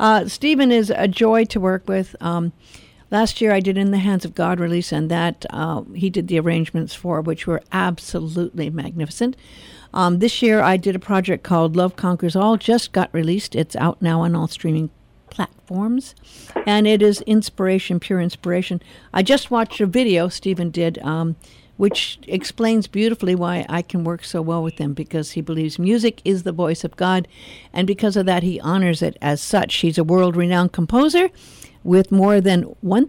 Stephen is a joy to work with. Last year I did In the Hands of God release, and that he did the arrangements for, which were absolutely magnificent. This year I did a project called Love Conquers All, just got released. It's out now on all streaming platforms, and it is inspiration, pure inspiration. I just watched a video Stephen did, which explains beautifully why I can work so well with him, because he believes music is the voice of God, and because of that he honors it as such. He's a world-renowned composer with more than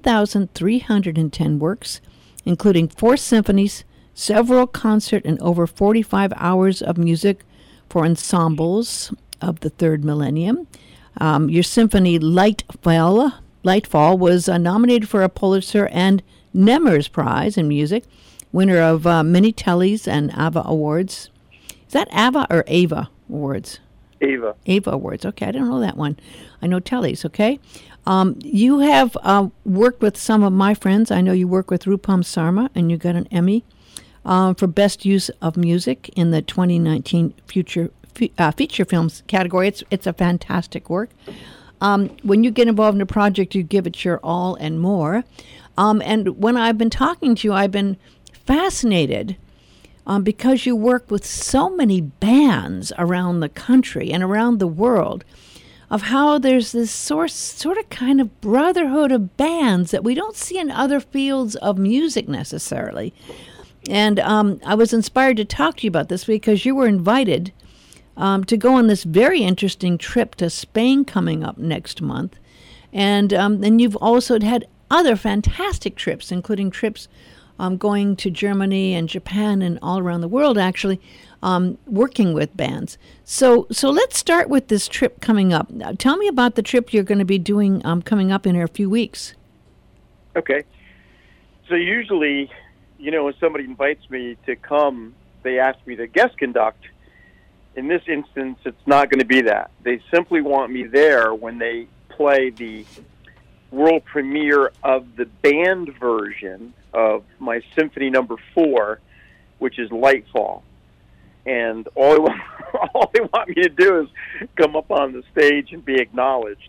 1,310 works, including 4 symphonies, several concert, and over 45 hours of music for ensembles of the third millennium. Your symphony Lightfall was nominated for a Pulitzer and Nemers Prize in music, winner of many Tellys and AVA Awards. Is that AVA or AVA Awards? AVA. AVA Awards. Okay, I don't know that one. I know Tellys, okay? You have worked with some of my friends. I know you work with Rupam Sarma, and you got an Emmy for Best Use of Music in the 2019 feature films category. It's a fantastic work. When you get involved in a project, you give it your all and more. And when I've been talking to you, I've been fascinated because you work with so many bands around the country and around the world, of how there's this sort of kind of brotherhood of bands that we don't see in other fields of music necessarily. And I was inspired to talk to you about this because you were invited to go on this very interesting trip to Spain coming up next month. And then you've also had other fantastic trips, including trips going to Germany and Japan and all around the world, actually, working with bands. So let's start with this trip coming up. Tell me about the trip you're going to be doing coming up in a few weeks. Okay. So usually, when somebody invites me to come, they ask me to guest conduct. In this instance, it's not going to be that. They simply want me there when they play the world premiere of the band version of my Symphony Number 4, which is Lightfall. And all they want me to do is come up on the stage and be acknowledged.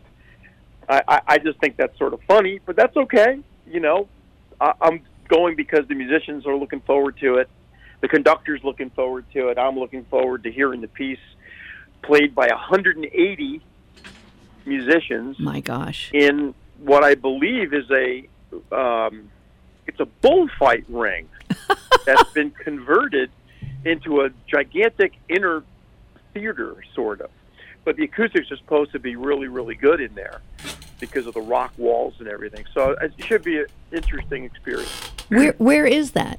I just think that's sort of funny, but that's okay. I'm going because the musicians are looking forward to it. The conductor's looking forward to it. I'm looking forward to hearing the piece played by 180 musicians. My gosh. In what I believe is it's a bullfight ring that's been converted into a gigantic inner theater, sort of. But the acoustics are supposed to be really, really good in there because of the rock walls and everything. So it should be an interesting experience. Where is that?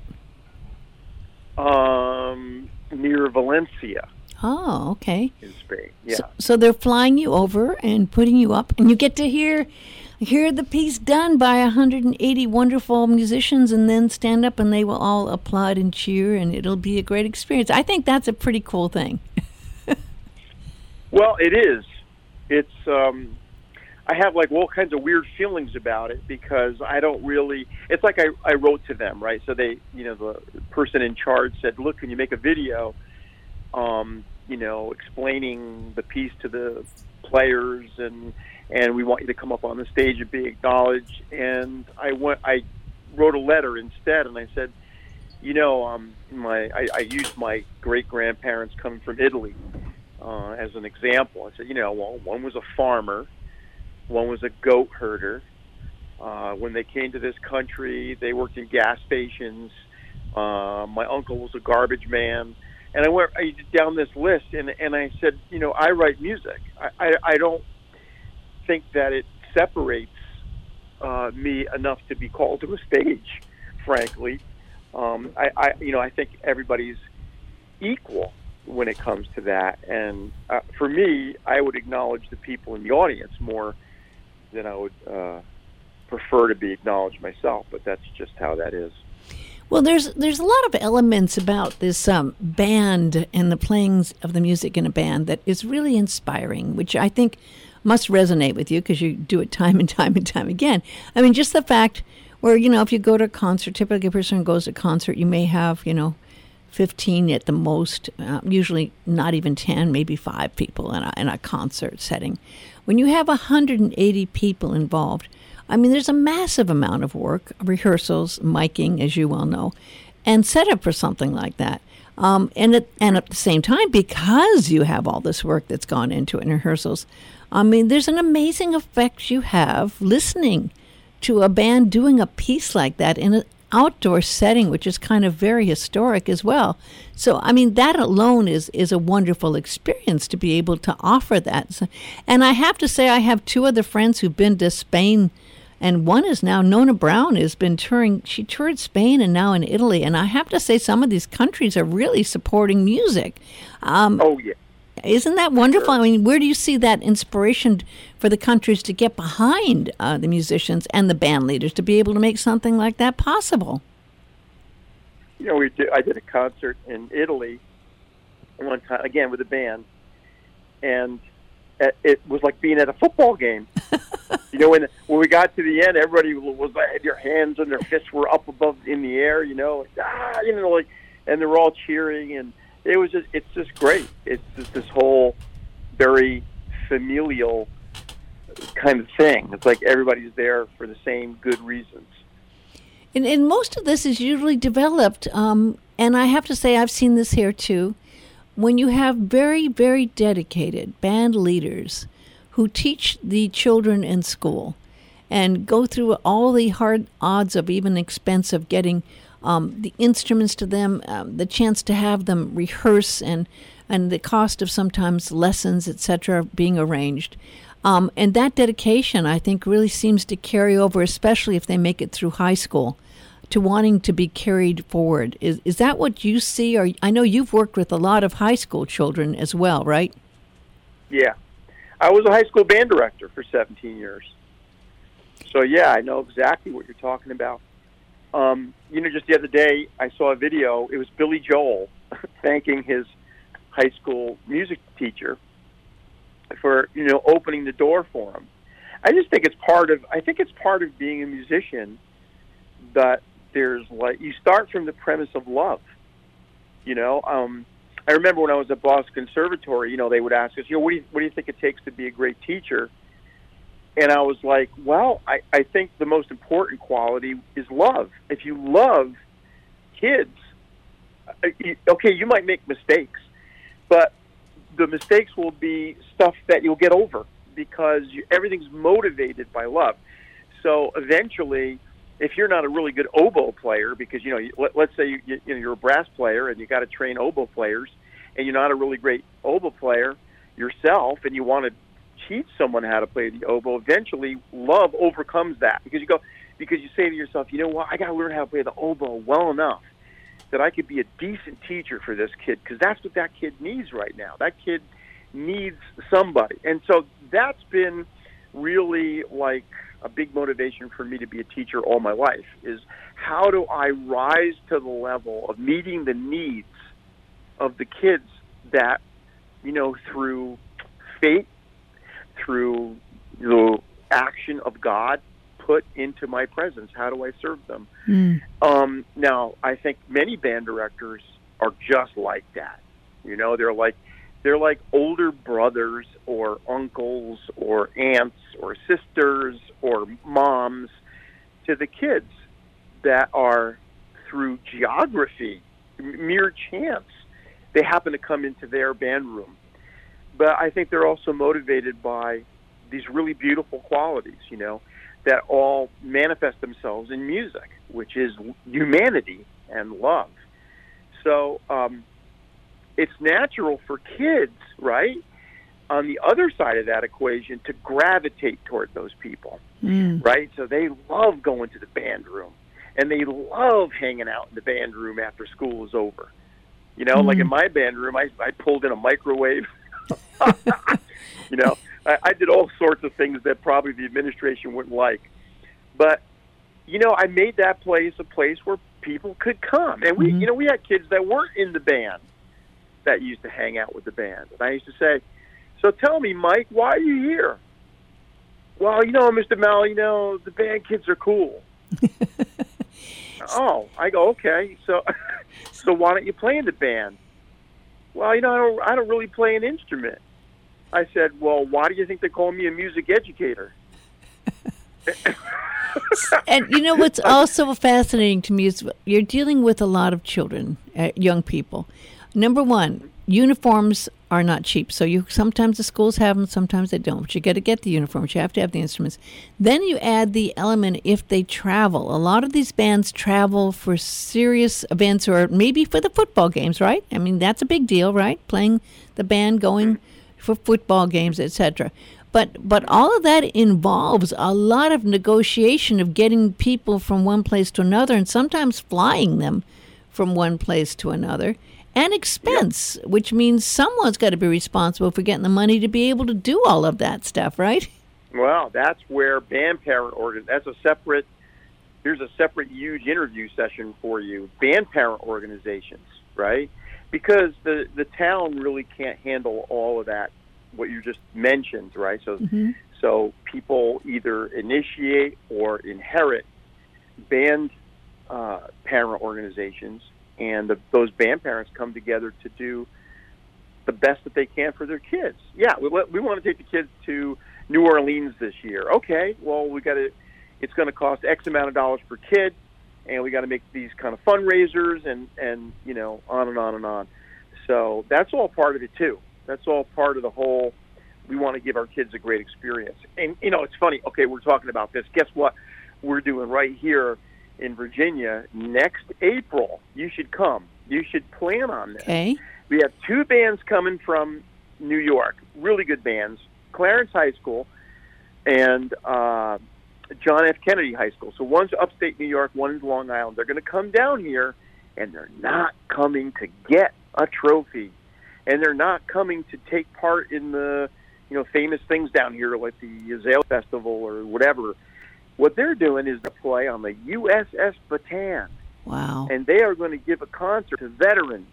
Near Valencia. Oh, okay. In Spain, yeah. So they're flying you over and putting you up, and you get to hear the piece done by 180 wonderful musicians, and then stand up and they will all applaud and cheer, and it'll be a great experience. I think that's a pretty cool thing. Well, it is. It's I have all kinds of weird feelings about it because I don't really. It's like I wrote to them, right? So they, the person in charge said, "Look, can you make a video, explaining the piece to the players, and we want you to come up on the stage and be acknowledged." And I wrote a letter instead, and I said, I used my great grandparents coming from Italy as an example. I said, one was a farmer. One was a goat herder. When they came to this country, they worked in gas stations. My uncle was a garbage man. And I went down this list, and I said, I write music. I don't think that it separates me enough to be called to a stage, frankly. I think everybody's equal when it comes to that. And for me, I would acknowledge the people in the audience more than I would prefer to be acknowledged myself, but that's just how that is. Well, there's a lot of elements about this band and the playing of the music in a band that is really inspiring, which I think must resonate with you because you do it time and time and time again. I mean, just the fact where, if you go to a concert, typically a person who goes to a concert, you may have, 15 at the most, usually not even 10, maybe 5 people in a concert setting. When you have 180 people involved, I mean, there's a massive amount of work, rehearsals, miking, as you well know, and setup for something like that. And at the same time, because you have all this work that's gone into it in rehearsals, I mean, there's an amazing effect you have listening to a band doing a piece like that in an outdoor setting, which is kind of very historic as well. So, I mean, that alone is a wonderful experience to be able to offer that. So, and I have to say, I have 2 other friends who've been to Spain, and one is now, Nona Brown, has been touring. She toured Spain and now in Italy. And I have to say, some of these countries are really supporting music. Oh, yeah. Isn't that wonderful? Sure. I mean, where do you see that inspiration for the countries to get behind the musicians and the band leaders to be able to make something like that possible? You know, I did a concert in Italy one time, again with a band, and it was like being at a football game. You know, when we got to the end, everybody was like, their hands and their fists were up above in the air, you know, like, and they were all cheering, and it's just great. It's just this whole very familial kind of thing. It's like everybody's there for the same good reasons. And most of this is usually developed, and I have to say I've seen this here too, when you have very, very dedicated band leaders who teach the children in school and go through all the hard odds of even expense of getting the instruments to them, the chance to have them rehearse, and the cost of sometimes lessons, etc., being arranged. And that dedication, I think, really seems to carry over, especially if they make it through high school, to wanting to be carried forward. Is that what you see? Or I know you've worked with a lot of high school children as well, right? Yeah. I was a high school band director for 17 years. So, yeah, I know exactly what you're talking about. You know, just the other day, I saw a video. It was Billy Joel thanking his high school music teacher for, you know, opening the door for him. I just think it's part of being a musician, that there's like, you start from the premise of love. You know, I remember when I was at Boston Conservatory, you know, they would ask us, you know, what do you think it takes to be a great teacher? And I was like, well, I think the most important quality is love. If you love kids, okay, you might make mistakes, but the mistakes will be stuff that you'll get over because everything's motivated by love. So eventually, if you're not a really good oboe player, because, you know, let's say you're a brass player and you got to train oboe players, and you're not a really great oboe player yourself, and you want to teach someone how to play the oboe, eventually love overcomes that, because you say to yourself, you know what, I got to learn how to play the oboe well enough that I could be a decent teacher for this kid, because that's what that kid needs right now. That kid needs somebody. And so that's been really like a big motivation for me to be a teacher all my life, is how do I rise to the level of meeting the needs of the kids that, you know, through fate, through the action of God, put into my presence. How do I serve them? Now, I think many band directors are just like that. You know, they're like older brothers or uncles or aunts or sisters or moms to the kids that are, through geography, mere chance, they happen to come into their band room. But I think they're also motivated by these really beautiful qualities, you know, that all manifest themselves in music, which is humanity and love. So it's natural for kids, right, on the other side of that equation, to gravitate toward those people, right? So they love going to the band room, and they love hanging out in the band room after school is over. You know, like in my band room, I pulled in a microwave. You know, I did all sorts of things that probably the administration wouldn't like. But, you know, I made that place a place where people could come. And we, you know, we had kids that weren't in the band that used to hang out with the band. And I used to say, so tell me, Mike, why are you here? Well, you know, Mr. Mel, you know, the band kids are cool. Oh, I go, okay. So So why don't you play in the band? Well, I don't really play an instrument. I said, well, why do you think they call me a music educator? And you know what's also fascinating to me is you're dealing with a lot of children, young people. Number one, uniforms are not cheap. So sometimes the schools have them, sometimes they don't. But you got to get the uniforms. You have to have the instruments. Then you add the element if they travel. A lot of these bands travel for serious events or maybe for the football games, right? I mean, that's a big deal, right? Playing the band, going for football games, etc. But all of that involves a lot of negotiation of getting people from one place to another and sometimes flying them from one place to another. And expense, which means someone's got to be responsible for getting the money to be able to do all of that stuff, right? Well, that's where band parent here's a separate huge interview session for you. Band parent organizations, right? Because the town really can't handle all of that, what you just mentioned, right? So, so people either initiate or inherit band parent organizations, and those band parents come together to do the best that they can for their kids. Yeah, we want to take the kids to New Orleans this year. Okay, well, it's going to cost X amount of dollars per kid, and we got to make these kind of fundraisers and on and on and on. So that's all part of it too. That's all part of the whole. We want to give our kids a great experience. And it's funny. Okay, we're talking about this. Guess what? We're doing right here in Virginia next April. You should come. You should plan on this. Okay. We have two bands coming from New York, really good bands, Clarence High School and John F. Kennedy High School. So one's upstate New York, one's Long Island. They're going to come down here, and they're not coming to get a trophy, and they're not coming to take part in the famous things down here like the Azalea Festival or whatever. What they're doing is to play on the USS Bataan. Wow. And they are going to give a concert to veterans.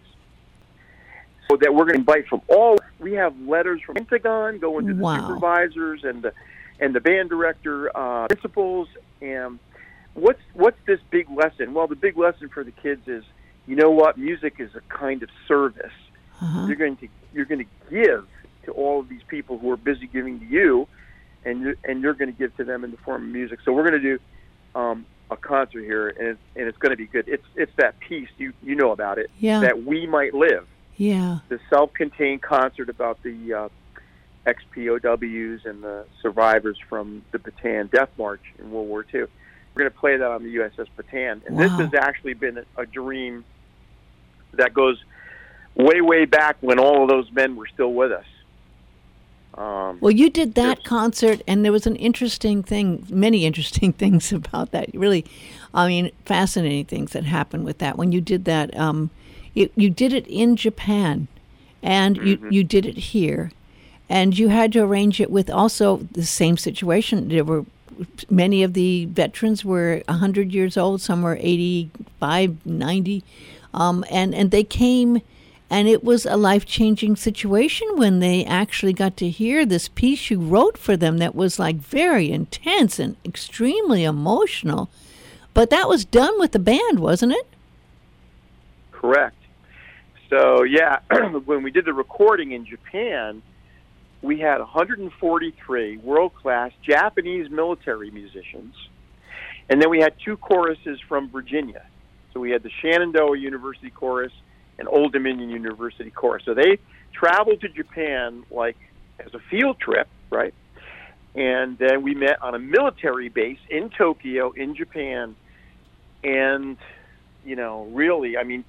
So that we're going to invite from all. We have letters from Pentagon going to the supervisors and the band director, principals. And what's this big lesson? Well, the big lesson for the kids is, you know what? Music is a kind of service. You're going to give to all of these people who are busy giving to you, and you're going to give to them in the form of music. So we're going to do a concert here, and it's going to be good. It's that piece you know about it, that We Might Live. Yeah. The self-contained concert about the ex-POWs and the survivors from the Bataan Death March in World War II. We're going to play that on the USS Bataan, and this has actually been a dream that goes way, way back when all of those men were still with us. Well, you did that concert, and there was many interesting things about that. Really, fascinating things that happened with that. When you did that, you did it in Japan, and you did it here, and you had to arrange it with also the same situation. There were many of the veterans were 100 years old, some were 85, 90, and they came. And it was a life-changing situation when they actually got to hear this piece you wrote for them that was like very intense and extremely emotional. But that was done with the band, wasn't it? Correct. So, yeah, when we did the recording in Japan, we had 143 world-class Japanese military musicians. And then we had two choruses from Virginia. So we had the Shenandoah University Chorus and Old Dominion University Chorus. So they traveled to Japan like as a field trip, right? And then we met on a military base in Tokyo, in Japan. And, really, I'm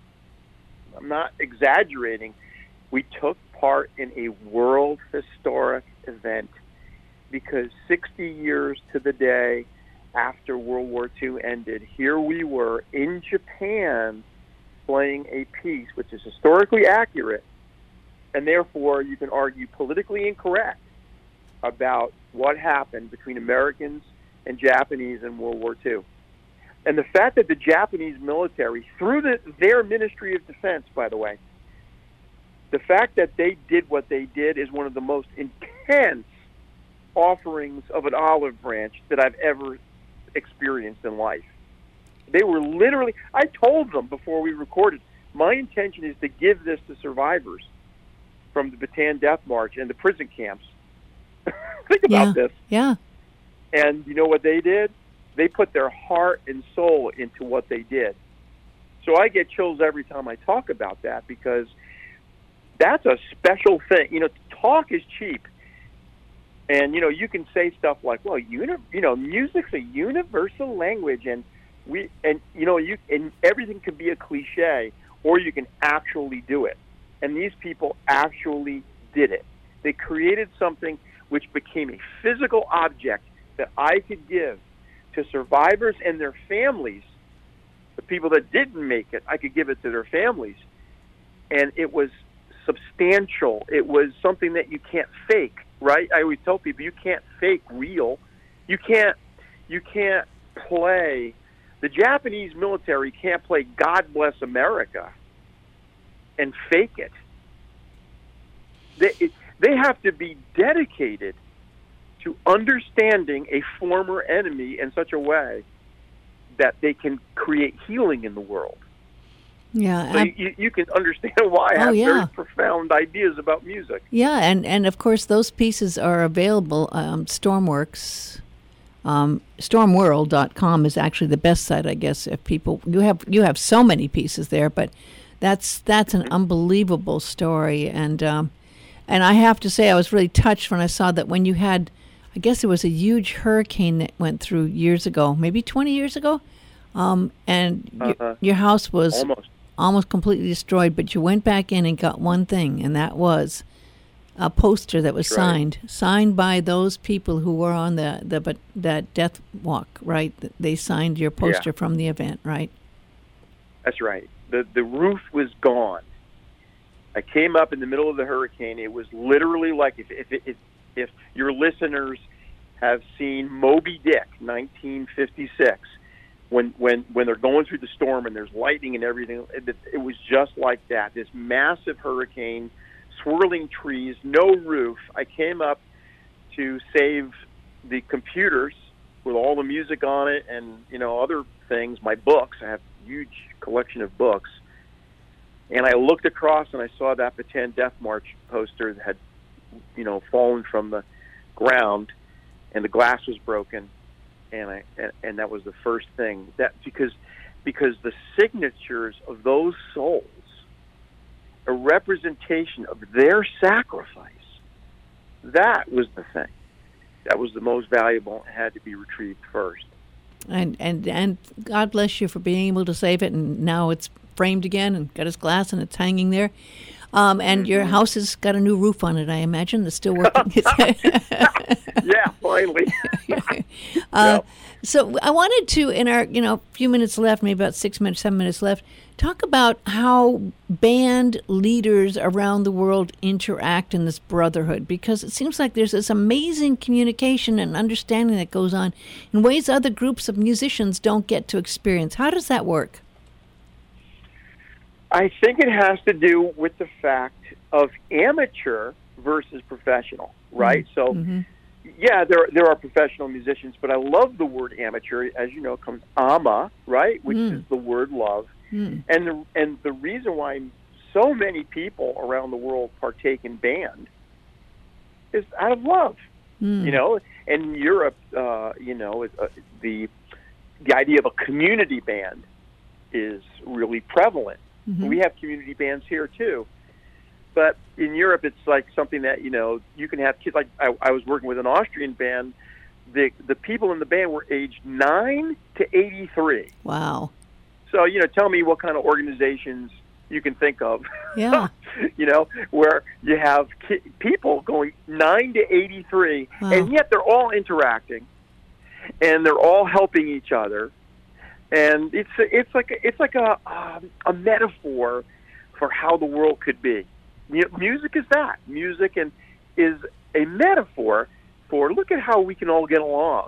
not exaggerating. We took part in a world historic event because 60 years to the day after World War II ended, here we were in Japan playing a piece which is historically accurate, and therefore you can argue politically incorrect about what happened between Americans and Japanese in World War II. And the fact that the Japanese military, through their Ministry of Defense, by the way, the fact that they did what they did is one of the most intense offerings of an olive branch that I've ever experienced in life. They were literally, I told them before we recorded, My intention is to give this to survivors from the Bataan Death March and the prison camps. Think about this. Yeah. And you know what they did? They put their heart and soul into what they did. So I get chills every time I talk about that, because that's a special thing. You know, talk is cheap. And, you know, you can say stuff like, well, music's a universal language, and everything can be a cliche, or you can actually do it. And these people actually did it. They created something which became a physical object that I could give to survivors and their families. The people that didn't make it, I could give it to their families. And it was substantial. It was something that you can't fake, right? I always tell people, you can't fake real. You can't play. The Japanese military can't play God Bless America and fake it. They have to be dedicated to understanding a former enemy in such a way that they can create healing in the world. Yeah, so you can understand why I have very profound ideas about music. Yeah, and of course those pieces are available. Stormworks, Stormworld.com is actually the best site, I guess. If people, you have so many pieces there, but that's an unbelievable story. And I have to say, I was really touched when I saw that when you had, I guess it was a huge hurricane that went through years ago, maybe 20 years ago, and your house was almost completely destroyed, but you went back in and got one thing, and that was a poster that was signed by those people who were on that death walk, right? They signed your poster from the event, right? That's right. The roof was gone. I came up in the middle of the hurricane. It was literally like if your listeners have seen Moby Dick, 1956, when they're going through the storm and there's lightning and everything, it was just like that. This massive hurricane, swirling trees, no roof. I came up to save the computers with all the music on it and, other things, my books. I have a huge collection of books. And I looked across and I saw that Bataan Death March poster that had, fallen from the ground, and the glass was broken. And that was the first thing, that because the signatures of those souls, a representation of their sacrifice, that was the thing. That was the most valuable and had to be retrieved first. And God bless you for being able to save it, and now it's framed again and got its glass and it's hanging there. And your house has got a new roof on it, I imagine. It's still working. Yeah, finally. So I wanted to, in our few minutes left, maybe about 6 minutes, 7 minutes left, talk about how band leaders around the world interact in this brotherhood, because it seems like there's this amazing communication and understanding that goes on in ways other groups of musicians don't get to experience. How does that work? I think it has to do with the fact of amateur versus professional, right? Mm-hmm. So, yeah, there are professional musicians, but I love the word amateur. As you know, comes ama, right, which is the word love. And the reason why so many people around the world partake in band is out of love. And in Europe, the idea of a community band is really prevalent. We have community bands here too, but in Europe it's like something that you can have kids. Like I was working with an Austrian band. The people in the band were aged 9 to 83. Wow. So tell me what kind of organizations you can think of. Yeah. Where you have people going 9 to 83, and yet they're all interacting, and they're all helping each other. And it's like a metaphor for how the world could be. Music is that. Music is a metaphor for look at how we can all get along.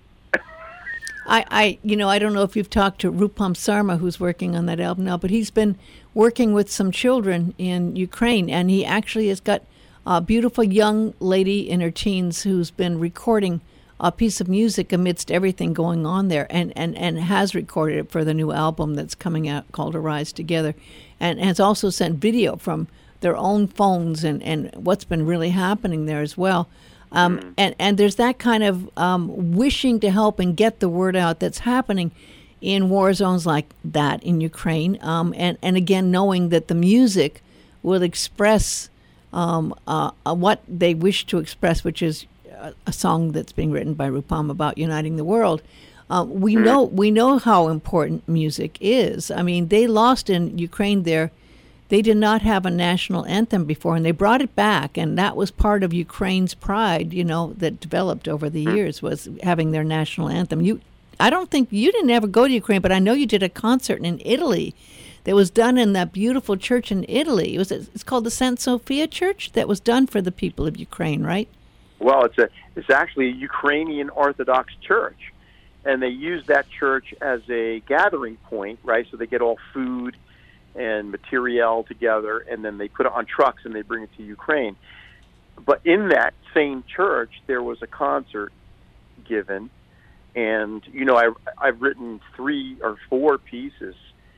I don't know if you've talked to Rupam Sarma, who's working on that album now, but he's been working with some children in Ukraine, and he actually has got a beautiful young lady in her teens who's been recording a piece of music amidst everything going on there, and has recorded it for the new album that's coming out called Arise Together, and has also sent video from their own phones and what's been really happening there as well. And there's that kind of wishing to help and get the word out that's happening in war zones like that in Ukraine. And again, knowing that the music will express what they wish to express, which is a song that's being written by Rupam about uniting the world. We know how important music is. I mean, they lost in Ukraine there. They did not have a national anthem before, and they brought it back, and that was part of Ukraine's pride, that developed over the years, was having their national anthem. I don't think you didn't ever go to Ukraine, but I know you did a concert in Italy that was done in that beautiful church in Italy. It's called the St. Sophia Church, that was done for the people of Ukraine, right? Well, it's actually a Ukrainian Orthodox church, and they use that church as a gathering point, right? So they get all food and material together, and then they put it on trucks and they bring it to Ukraine. But in that same church, there was a concert given, and I've written 3 or 4 pieces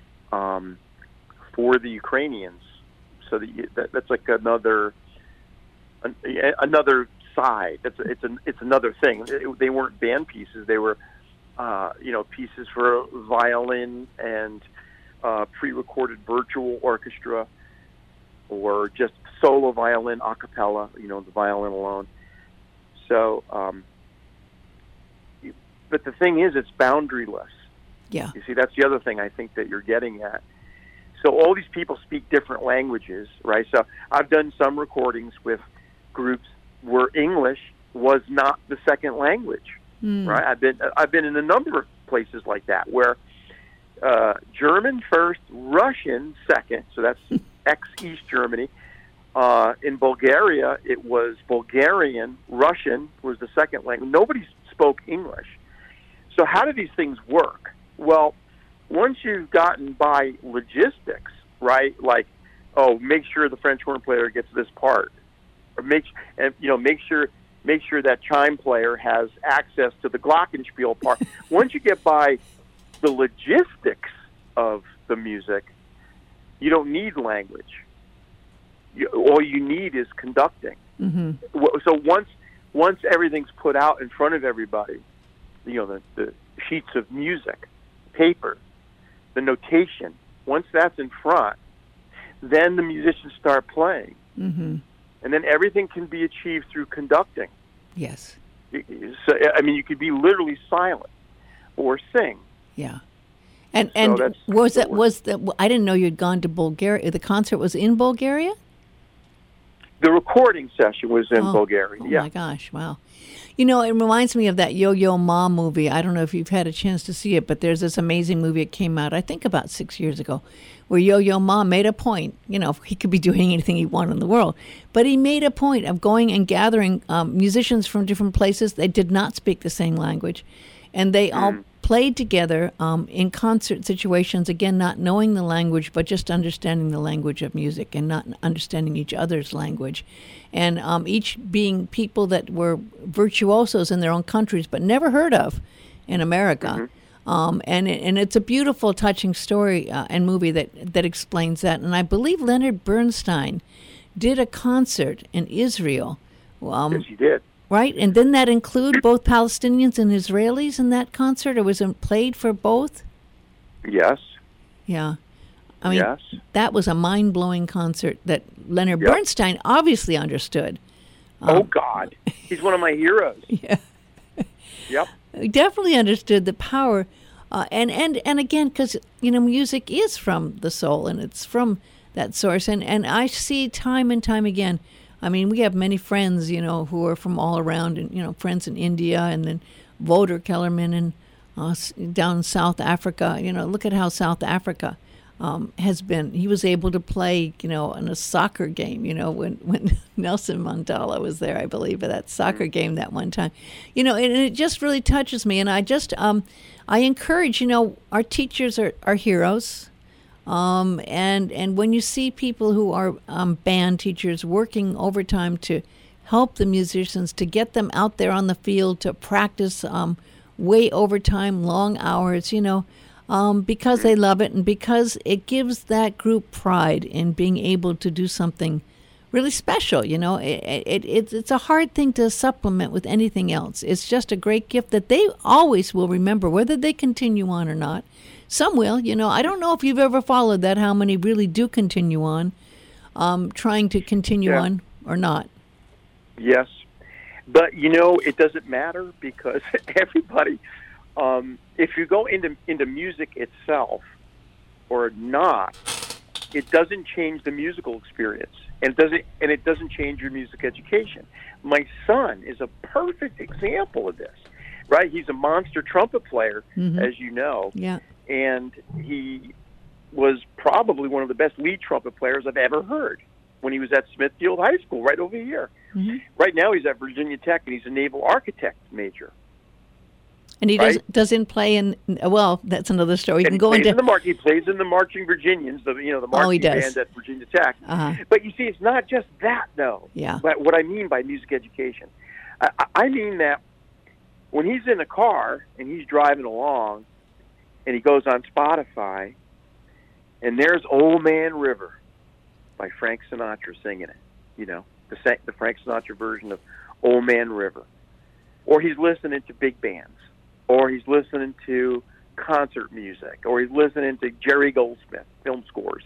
for the Ukrainians. So that's like another side. It's another thing. They weren't band pieces. They were pieces for violin and pre-recorded virtual orchestra, or just solo violin a cappella, the violin alone. So, but the thing is, it's boundaryless. Yeah. You see, that's the other thing I think that you're getting at. So all these people speak different languages, right? So I've done some recordings with groups where English was not the second language, right? I've been in a number of places like that where German first, Russian second, so that's ex-East Germany. In Bulgaria, it was Bulgarian, Russian was the second language. Nobody spoke English. So how do these things work? Well, once you've gotten by logistics, right, like, make sure the French horn player gets this part, or make sure that chime player has access to the glockenspiel part. Once you get by the logistics of the music, you don't need language. All you need is conducting. Mm-hmm. So once everything's put out in front of everybody, the sheets of music, paper, the notation, once that's in front, then the musicians start playing. Mm-hmm. And then everything can be achieved through conducting. Yes. So, you could be literally silent or sing. Yeah. And I didn't know you'd gone to Bulgaria. The concert was in Bulgaria? The recording session was in Bulgaria. Oh my gosh, wow. It reminds me of that Yo-Yo Ma movie. I don't know if you've had a chance to see it, but there's this amazing movie that came out, I think about 6 years ago, where Yo-Yo Ma made a point. He could be doing anything he wanted in the world, but he made a point of going and gathering musicians from different places. They did not speak the same language, and they all played together in concert situations, again, not knowing the language, but just understanding the language of music and not understanding each other's language. And each being people that were virtuosos in their own countries, but never heard of in America. Mm-hmm. And it's a beautiful, touching story and movie that explains that. And I believe Leonard Bernstein did a concert in Israel. Yes, he did. Right? And didn't that include both Palestinians and Israelis in that concert, or was it played for both? Yes. Yeah. Yes. That was a mind-blowing concert that Leonard Bernstein obviously understood. Oh, God. He's one of my heroes. Yeah. Yep. He definitely understood the power. And again, because, music is from the soul, and it's from that source. And I see time and time again, we have many friends, who are from all around, and, friends in India, and then Voder Kellerman and down in South Africa. Look at how South Africa has been. He was able to play, in a soccer game, when Nelson Mandela was there, I believe, at that soccer game that one time. And it just really touches me. And I just, I encourage, our teachers are heroes. And when you see people who are band teachers working overtime to help the musicians to get them out there on the field to practice way overtime, long hours, because they love it and because it gives that group pride in being able to do something really special. It's a hard thing to supplement with anything else. It's just a great gift that they always will remember, whether they continue on or not. Some will. I don't know if you've ever followed that, how many really do continue on, trying to continue on or not. Yes. But, it doesn't matter because everybody, if you go into music itself or not, it doesn't change the musical experience. And it doesn't change your music education. My son is a perfect example of this, right? He's a monster trumpet player, as you know. Yeah. And he was probably one of the best lead trumpet players I've ever heard when he was at Smithfield High School right over here. Mm-hmm. Right now he's at Virginia Tech, and he's a naval architect major. And he doesn't play in, well, that's another story. You can go into... He plays in the Marching Virginians, the marching band at Virginia Tech. Uh-huh. But you see, it's not just that, though. Yeah. But what I mean by music education, I mean that when he's in a car and he's driving along and he goes on Spotify and there's Old Man River by Frank Sinatra singing it, the Frank Sinatra version of Old Man River. Or he's listening to big bands. Or he's listening to concert music, or he's listening to Jerry Goldsmith film scores.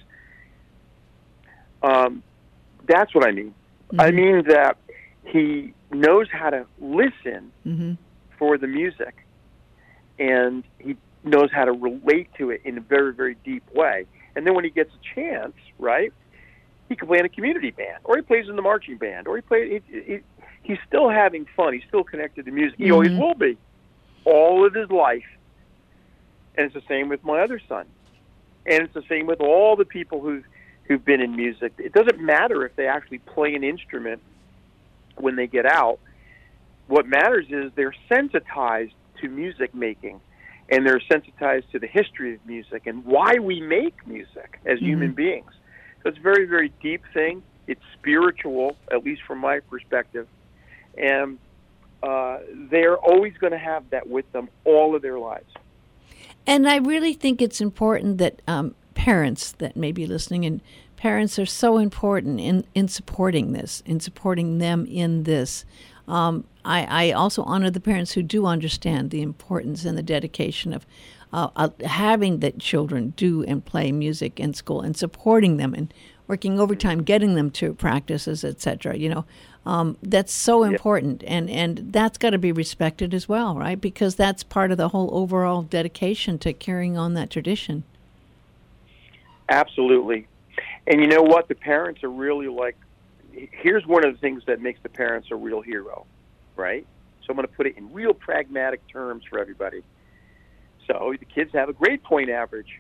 That's what I mean. Mm-hmm. I mean that he knows how to listen for the music, and he knows how to relate to it in a very, very deep way. And then when he gets a chance, right, he can play in a community band, or he plays in the marching band, or he's still having fun. He's still connected to music. He always will be. All of his life. And it's the same with my other son. And it's the same with all the people who've been in music. It doesn't matter if they actually play an instrument when they get out. What matters is they're sensitized to music making, and they're sensitized to the history of music and why we make music as human beings. So it's a very, very deep thing. It's spiritual, at least from my perspective. And they're always going to have that with them all of their lives. And I really think it's important that parents that may be listening, and parents are so important in supporting this, in supporting them in this. I also honor the parents who do understand the importance and the dedication of having the children do and play music in school and supporting them and working overtime, getting them to practices, etc. That's so important, and that's got to be respected as well, right? Because that's part of the whole overall dedication to carrying on that tradition. Absolutely. And you know what? The parents are really here's one of the things that makes the parents a real hero, right? So I'm going to put it in real pragmatic terms for everybody. So the kids have a grade point average.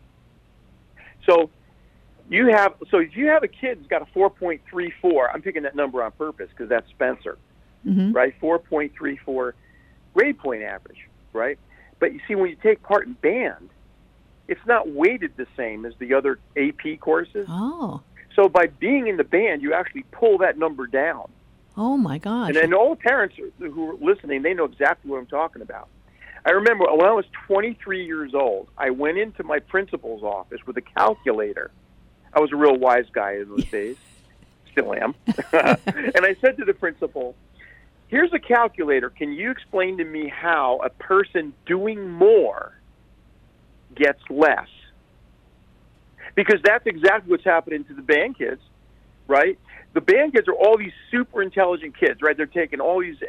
So if you have a kid who's got a 4.34, I'm picking that number on purpose because that's Spencer, right? 4.34 grade point average, right? But you see, when you take part in band, it's not weighted the same as the other AP courses. Oh. So by being in the band, you actually pull that number down. Oh, my gosh. And all parents who are listening, they know exactly what I'm talking about. I remember when I was 23 years old, I went into my principal's office with a calculator. I was a real wise guy in those days. Still am. And I said to the principal, here's a calculator. Can you explain to me how a person doing more gets less? Because that's exactly what's happening to the band kids, right? The band kids are all these super intelligent kids, right? They're taking all these,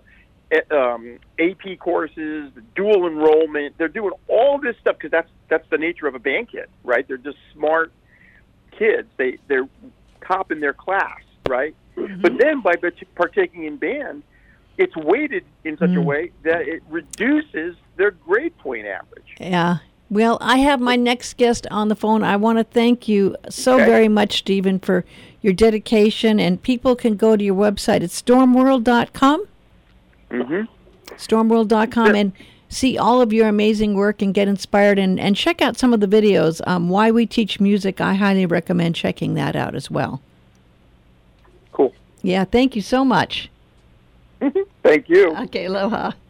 AP courses, the dual enrollment. They're doing all this stuff because that's the nature of a band kid, right? They're just smart kids. They're top in their class, right? But then by partaking in band, it's weighted in such a way that it reduces their grade point average. Yeah. Well, I have my next guest on the phone. I want to thank you so very much, Stephen, for your dedication. And people can go to your website. It's stormworld.com. Stormworld.com and see all of your amazing work and get inspired and check out some of the videos. Why We Teach Music, I highly recommend checking that out as well. Cool. Yeah, thank you so much. Thank you. Okay, aloha.